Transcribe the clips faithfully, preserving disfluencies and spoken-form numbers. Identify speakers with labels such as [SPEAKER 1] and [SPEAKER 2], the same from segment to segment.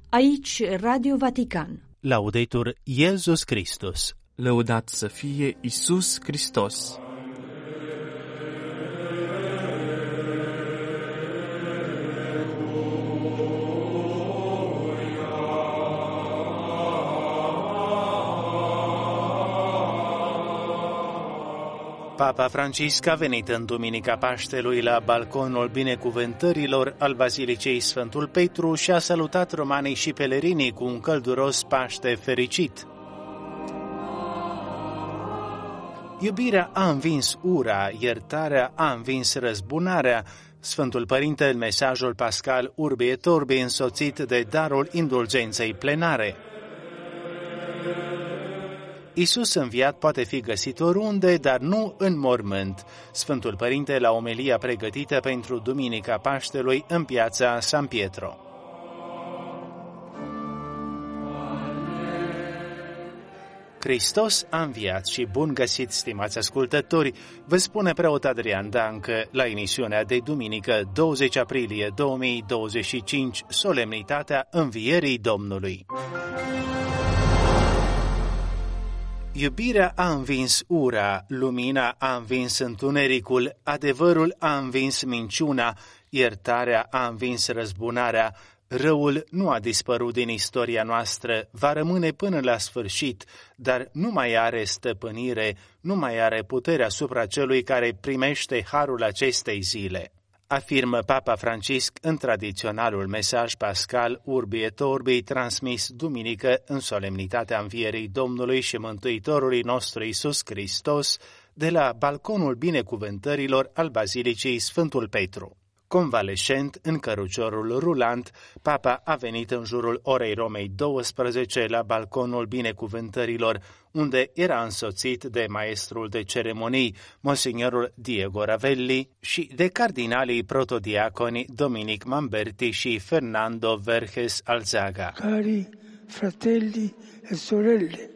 [SPEAKER 1] Aici Radio Vatican.
[SPEAKER 2] Laudetur Iesus Christus.
[SPEAKER 3] Lăudat să fie Iisus Hristos.
[SPEAKER 2] Papa Francisc a venit în Duminica Paștelui la balconul binecuvântărilor al Bazilicei Sfântul Petru și a salutat romanii și pelerinii cu un călduros Paște fericit. Iubirea a învins ura, iertarea a învins răzbunarea. Sfântul Părinte în mesajul pascal Urbi et Orbi, însoțit de darul indulgenței plenare. Iisus înviat poate fi găsit oriunde, dar nu în mormânt. Sfântul Părinte la omelia pregătită pentru Duminica Paștelui în piața San Pietro. Hristos a înviat și bun găsit, stimați ascultători, vă spune preot Adrian Dancă la emisiunea de duminică douăzeci aprilie două mii douăzeci și cinci, solemnitatea Învierii Domnului. Iubirea a învins ura, lumina a învins întunericul, adevărul a învins minciuna, iertarea a învins răzbunarea, răul nu a dispărut din istoria noastră, va rămâne până la sfârșit, dar nu mai are stăpânire, nu mai are putere asupra celui care primește harul acestei zile. Afirmă Papa Francisc în tradiționalul mesaj pascal Urbi et Orbi, transmis duminică în solemnitatea Învierii Domnului și Mântuitorului nostru Iisus Hristos, de la balconul binecuvântărilor al Bazilicii Sfântul Petru. Convalescent, în căruciorul rulant, Papa a venit în jurul orei Romei douăsprezece la balconul binecuvântărilor, unde era însoțit de maestrul de ceremonii, monsignorul Diego Ravelli, și de cardinalii protodiaconi Dominic Mamberti și Fernando Verges Alzaga.
[SPEAKER 4] Cari fratelli e sorelle,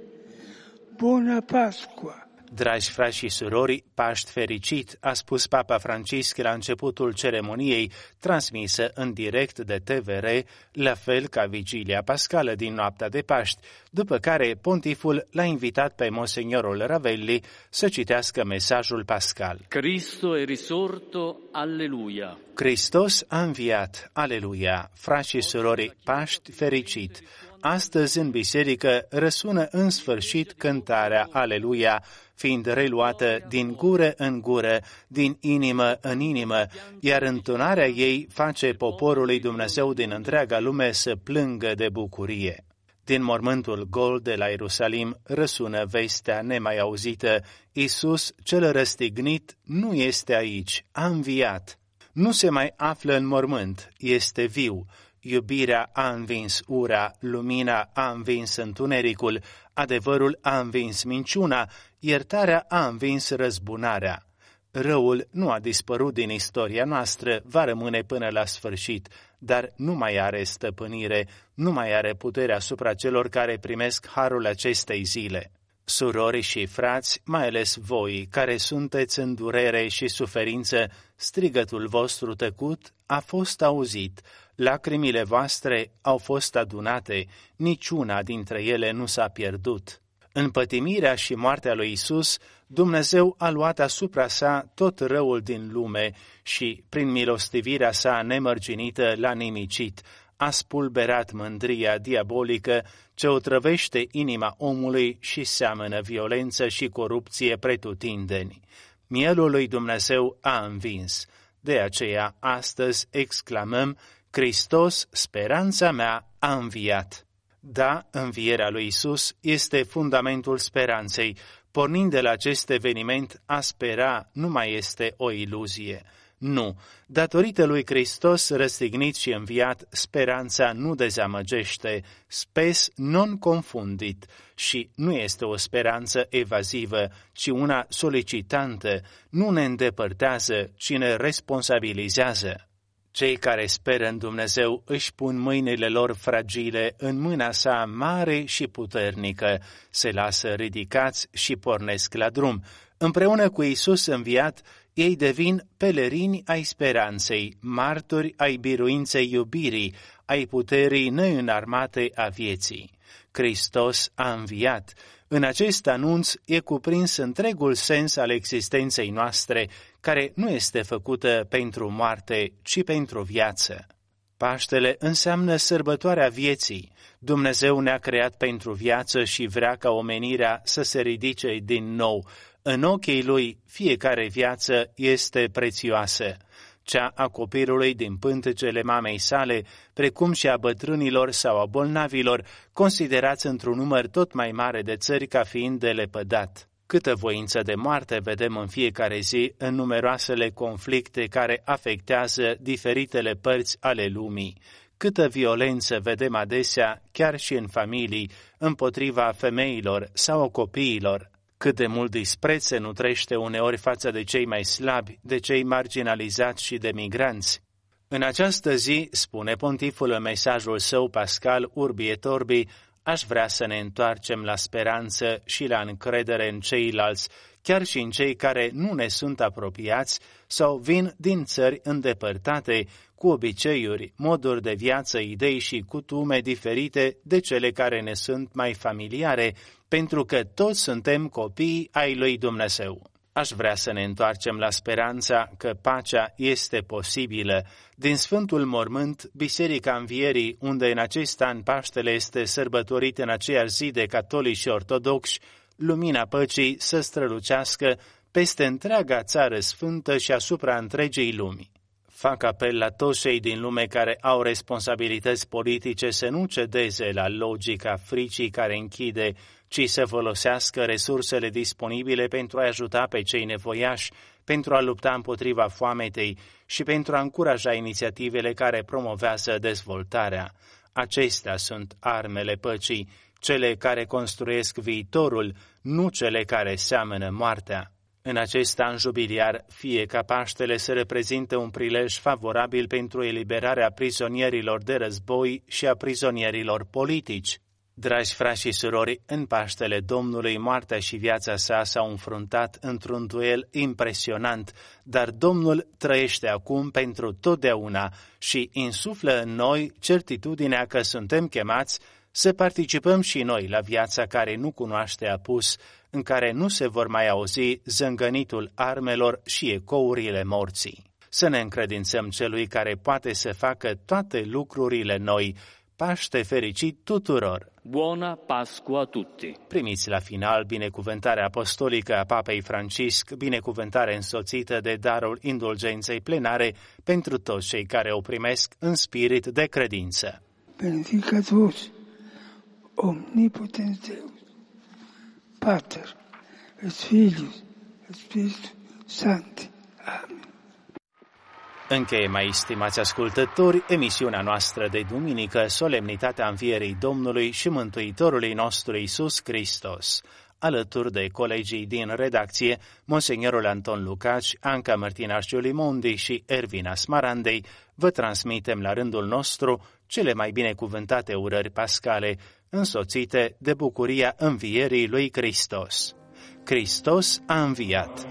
[SPEAKER 4] buona Pasqua!
[SPEAKER 2] Dragi frați și surori, Paști fericit, a spus Papa Francisc la începutul ceremoniei, transmisă în direct de T V R, la fel ca vigilia pascală din noaptea de Paști, după care pontiful l-a invitat pe monsignorul Ravelli să citească mesajul pascal.
[SPEAKER 5] Cristo è risorto, alleluia!
[SPEAKER 2] Hristos a înviat, aleluia! Frați și surori, Paști fericit! Astăzi în biserică răsună în sfârșit cântarea Aleluia, fiind reluată din gură în gură, din inimă în inimă, iar întunarea ei face poporul Dumnezeu din întreaga lume să plângă de bucurie. Din mormântul gol de la Ierusalim răsună vestea nemai auzită: Iisus cel răstignit nu este aici, a înviat. Nu se mai află în mormânt, este viu. Iubirea a învins ura, lumina a învins întunericul, adevărul a învins minciuna, iertarea a învins răzbunarea. Răul nu a dispărut din istoria noastră, va rămâne până la sfârșit, dar nu mai are stăpânire, nu mai are putere asupra celor care primesc harul acestei zile. Surori și frați, mai ales voi, care sunteți în durere și suferință, strigătul vostru tăcut a fost auzit, lacrimile voastre au fost adunate, niciuna dintre ele nu s-a pierdut. În pătimirea și moartea lui Iisus, Dumnezeu a luat asupra sa tot răul din lume și, prin milostivirea sa nemărginită, l-a nimicit, a spulberat mândria diabolică ce otrăvește inima omului și seamănă violență și corupție pretutindeni. Mielul lui Dumnezeu a învins. De aceea, astăzi exclamăm: Hristos, speranța mea, a înviat. Da, învierea lui Iisus este fundamentul speranței. Pornind de la acest eveniment, a spera nu mai este o iluzie. Nu, datorită lui Hristos răstignit și înviat, speranța nu dezamăgește, spes non confundit, și nu este o speranță evazivă, ci una solicitantă, nu ne îndepărtează, ci ne responsabilizează. Cei care speră în Dumnezeu își pun mâinile lor fragile în mâna sa mare și puternică, se lasă ridicați și pornesc la drum. Împreună cu Iisus înviat, Ei devin pelerini ai speranței, martori ai biruinței iubirii, ai puterii neînarmate a vieții. Hristos a înviat. În acest anunț e cuprins întregul sens al existenței noastre, care nu este făcută pentru moarte, ci pentru viață. Paștele înseamnă sărbătoarea vieții. Dumnezeu ne-a creat pentru viață și vrea ca omenirea să se ridice din nou. În ochii Lui, fiecare viață este prețioasă. Cea a copilului din pântecele mamei sale, precum și a bătrânilor sau a bolnavilor, considerați într-un număr tot mai mare de țări ca fiind de lepădat. Câtă voință de moarte vedem în fiecare zi în numeroasele conflicte care afectează diferitele părți ale lumii. Câtă violență vedem adesea, chiar și în familii, împotriva femeilor sau copiilor. Cât de mult dispreț se nutrește uneori față de cei mai slabi, de cei marginalizați și de migranți. În această zi, spune pontiful în mesajul său pascal Urbi et Orbi, aș vrea să ne întoarcem la speranță și la încredere în ceilalți, chiar și în cei care nu ne sunt apropiați sau vin din țări îndepărtate, cu obiceiuri, moduri de viață, idei și cutume diferite de cele care ne sunt mai familiare, pentru că toți suntem copii ai lui Dumnezeu. Aș vrea să ne întoarcem la speranța că pacea este posibilă. Din Sfântul Mormânt, Biserica Învierii, unde în acest an Paștele este sărbătorit în aceeași zi de catolici și ortodoxi, lumina păcii să strălucească peste întreaga țară sfântă și asupra întregii lumi. Fac apel la toți cei din lume care au responsabilități politice să nu cedeze la logica fricii care închide, ci să folosească resursele disponibile pentru a ajuta pe cei nevoiași, pentru a lupta împotriva foametei și pentru a încuraja inițiativele care promovează dezvoltarea. Acestea sunt armele păcii, cele care construiesc viitorul, nu cele care seamănă moartea. În acest an jubiliar, fie ca Paștele să reprezinte un prilej favorabil pentru eliberarea prizonierilor de război și a prizonierilor politici. Dragi frați și surori, în Paștele Domnului, moartea și viața sa s-au înfruntat într-un duel impresionant, dar Domnul trăiește acum pentru totdeauna și insuflă în noi certitudinea că suntem chemați să participăm și noi la viața care nu cunoaște apus, în care nu se vor mai auzi zângănitul armelor și ecourile morții. Să ne încredințăm celui care poate să facă toate lucrurile noi. Paște fericit tuturor!
[SPEAKER 5] Buona Pasqua a tutti!
[SPEAKER 2] Primiți la final binecuvântarea apostolică a Papei Francisc, binecuvântare însoțită de darul indulgenței plenare pentru toți cei care o primesc în spirit de credință.
[SPEAKER 4] Benedicat vos, omnipotens Deus, Pater, et Filius, et Spiritus Sancti. Amen.
[SPEAKER 2] Încheie, mai stimați ascultători, emisiunea noastră de duminică, Solemnitatea Învierii Domnului și Mântuitorului nostru Iisus Hristos. Alături de colegii din redacție, Monsignorul Anton Lucaci, Anca Mărtinaș Giulimondi și Ervina Smarandei, vă transmitem la rândul nostru cele mai binecuvântate urări pascale, însoțite de bucuria învierii lui Hristos. Hristos a înviat!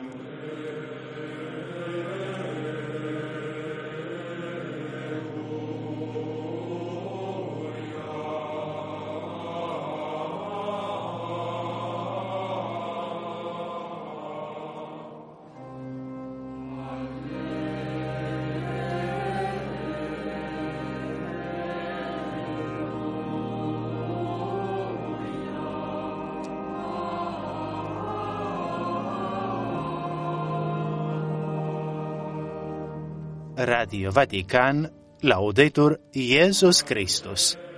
[SPEAKER 2] Radio Vatican, Laudetur Iesus Christus.